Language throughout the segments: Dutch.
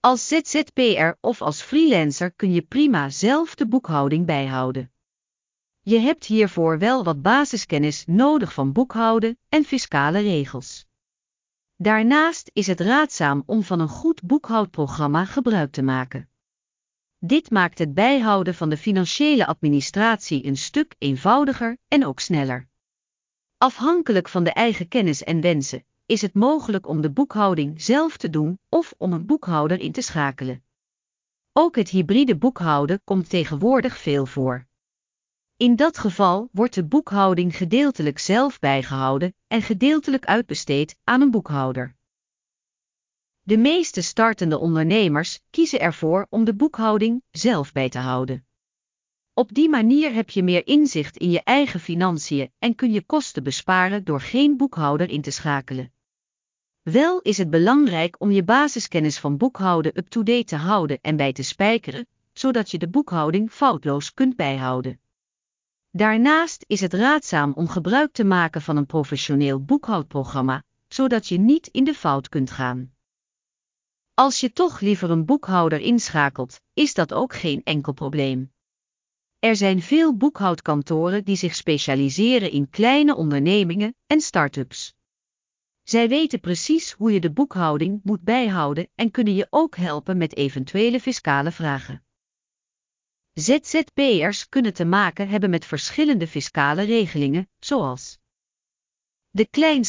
Als ZZP'er of als freelancer kun je prima zelf de boekhouding bijhouden. Je hebt hiervoor wel wat basiskennis nodig van boekhouden en fiscale regels. Daarnaast is het raadzaam om van een goed boekhoudprogramma gebruik te maken. Dit maakt het bijhouden van de financiële administratie een stuk eenvoudiger en ook sneller. Afhankelijk van de eigen kennis en wensen is het mogelijk om de boekhouding zelf te doen of om een boekhouder in te schakelen. Ook het hybride boekhouden komt tegenwoordig veel voor. In dat geval wordt de boekhouding gedeeltelijk zelf bijgehouden en gedeeltelijk uitbesteed aan een boekhouder. De meeste startende ondernemers kiezen ervoor om de boekhouding zelf bij te houden. Op die manier heb je meer inzicht in je eigen financiën en kun je kosten besparen door geen boekhouder in te schakelen. Wel is het belangrijk om je basiskennis van boekhouden up-to-date te houden en bij te spijkeren, zodat je de boekhouding foutloos kunt bijhouden. Daarnaast is het raadzaam om gebruik te maken van een professioneel boekhoudprogramma, zodat je niet in de fout kunt gaan. Als je toch liever een boekhouder inschakelt, is dat ook geen enkel probleem. Er zijn veel boekhoudkantoren die zich specialiseren in kleine ondernemingen en start-ups. Zij weten precies hoe je de boekhouding moet bijhouden en kunnen je ook helpen met eventuele fiscale vragen. ZZP'ers kunnen te maken hebben met verschillende fiscale regelingen, zoals de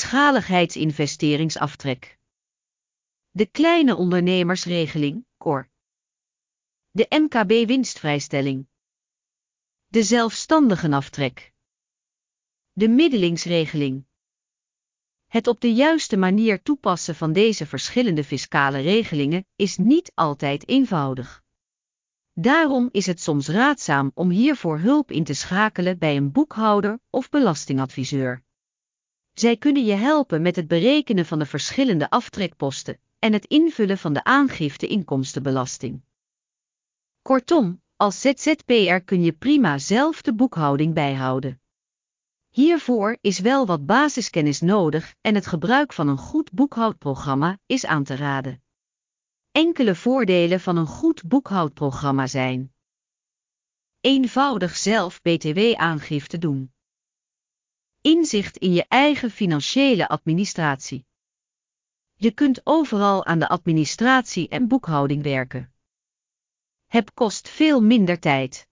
kleinschaligheidsinvesteringsaftrek, de kleine ondernemersregeling, KOR, de MKB-winstvrijstelling, de zelfstandigenaftrek, de middelingsregeling. Het op de juiste manier toepassen van deze verschillende fiscale regelingen is niet altijd eenvoudig. Daarom is het soms raadzaam om hiervoor hulp in te schakelen bij een boekhouder of belastingadviseur. Zij kunnen je helpen met het berekenen van de verschillende aftrekposten en het invullen van de aangifte inkomstenbelasting. Kortom, als ZZP'er kun je prima zelf de boekhouding bijhouden. Hiervoor is wel wat basiskennis nodig en het gebruik van een goed boekhoudprogramma is aan te raden. Enkele voordelen van een goed boekhoudprogramma zijn: eenvoudig zelf btw-aangifte doen. Inzicht in je eigen financiële administratie. Je kunt overal aan de administratie en boekhouding werken. Het kost veel minder tijd.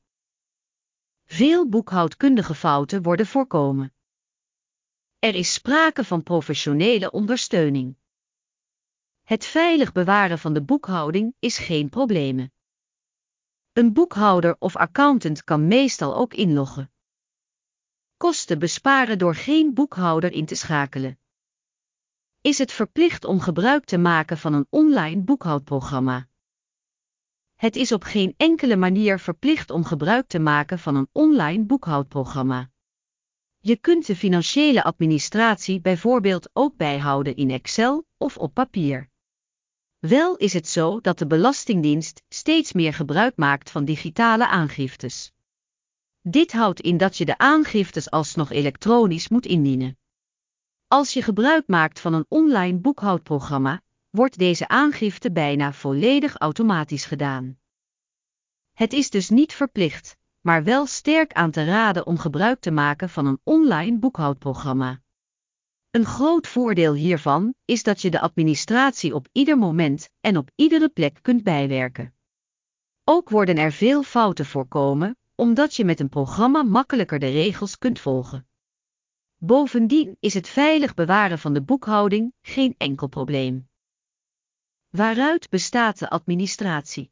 Veel boekhoudkundige fouten worden voorkomen. Er is sprake van professionele ondersteuning. Het veilig bewaren van de boekhouding is geen probleem. Een boekhouder of accountant kan meestal ook inloggen. Kosten besparen door geen boekhouder in te schakelen. Is het verplicht om gebruik te maken van een online boekhoudprogramma? Het is op geen enkele manier verplicht om gebruik te maken van een online boekhoudprogramma. Je kunt de financiële administratie bijvoorbeeld ook bijhouden in Excel of op papier. Wel is het zo dat de Belastingdienst steeds meer gebruik maakt van digitale aangiftes. Dit houdt in dat je de aangiftes alsnog elektronisch moet indienen. Als je gebruik maakt van een online boekhoudprogramma, wordt deze aangifte bijna volledig automatisch gedaan. Het is dus niet verplicht, maar wel sterk aan te raden om gebruik te maken van een online boekhoudprogramma. Een groot voordeel hiervan is dat je de administratie op ieder moment en op iedere plek kunt bijwerken. Ook worden er veel fouten voorkomen, omdat je met een programma makkelijker de regels kunt volgen. Bovendien is het veilig bewaren van de boekhouding geen enkel probleem. Waaruit bestaat de administratie?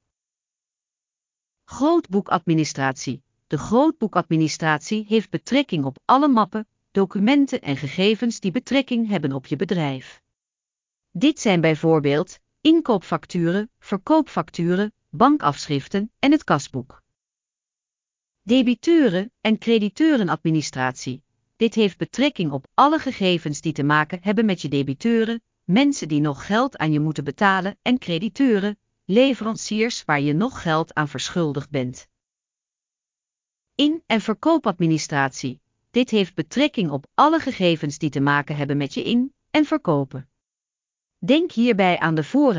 Grootboekadministratie. De grootboekadministratie heeft betrekking op alle mappen, documenten en gegevens die betrekking hebben op je bedrijf. Dit zijn bijvoorbeeld inkoopfacturen, verkoopfacturen, bankafschriften en het kasboek. Debiteuren- en crediteurenadministratie. Dit heeft betrekking op alle gegevens die te maken hebben met je debiteuren, mensen die nog geld aan je moeten betalen en crediteuren, leveranciers waar je nog geld aan verschuldigd bent. In- en verkoopadministratie. Dit heeft betrekking op alle gegevens die te maken hebben met je in- en verkopen. Denk hierbij aan de voorraad,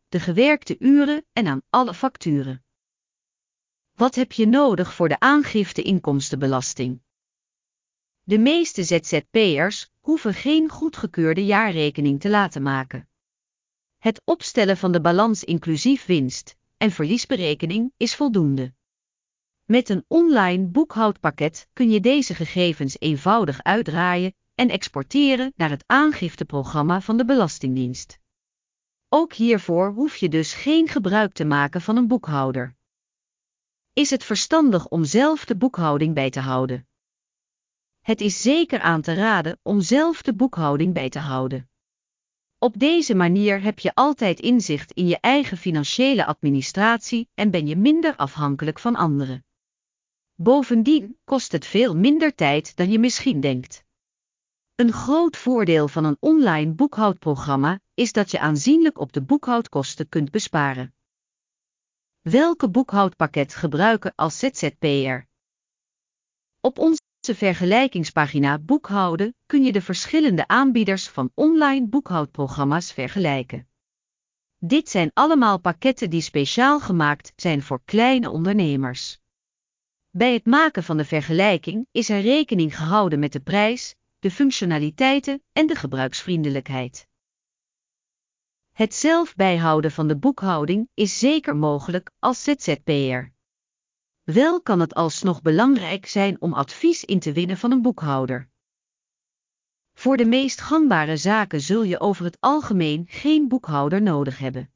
de gewerkte uren en aan alle facturen. Wat heb je nodig voor de aangifte inkomstenbelasting? De meeste ZZP'ers hoeven geen goedgekeurde jaarrekening te laten maken. Het opstellen van de balans inclusief winst- en verliesberekening is voldoende. Met een online boekhoudpakket kun je deze gegevens eenvoudig uitdraaien en exporteren naar het aangifteprogramma van de Belastingdienst. Ook hiervoor hoef je dus geen gebruik te maken van een boekhouder. Is het verstandig om zelf de boekhouding bij te houden? Het is zeker aan te raden om zelf de boekhouding bij te houden. Op deze manier heb je altijd inzicht in je eigen financiële administratie en ben je minder afhankelijk van anderen. Bovendien kost het veel minder tijd dan je misschien denkt. Een groot voordeel van een online boekhoudprogramma is dat je aanzienlijk op de boekhoudkosten kunt besparen. Welke boekhoudpakket gebruiken als ZZP'er? Op onze vergelijkingspagina Boekhouden kun je de verschillende aanbieders van online boekhoudprogramma's vergelijken. Dit zijn allemaal pakketten die speciaal gemaakt zijn voor kleine ondernemers. Bij het maken van de vergelijking is er rekening gehouden met de prijs, de functionaliteiten en de gebruiksvriendelijkheid. Het zelf bijhouden van de boekhouding is zeker mogelijk als ZZP'er. Wel kan het alsnog belangrijk zijn om advies in te winnen van een boekhouder. Voor de meest gangbare zaken zul je over het algemeen geen boekhouder nodig hebben.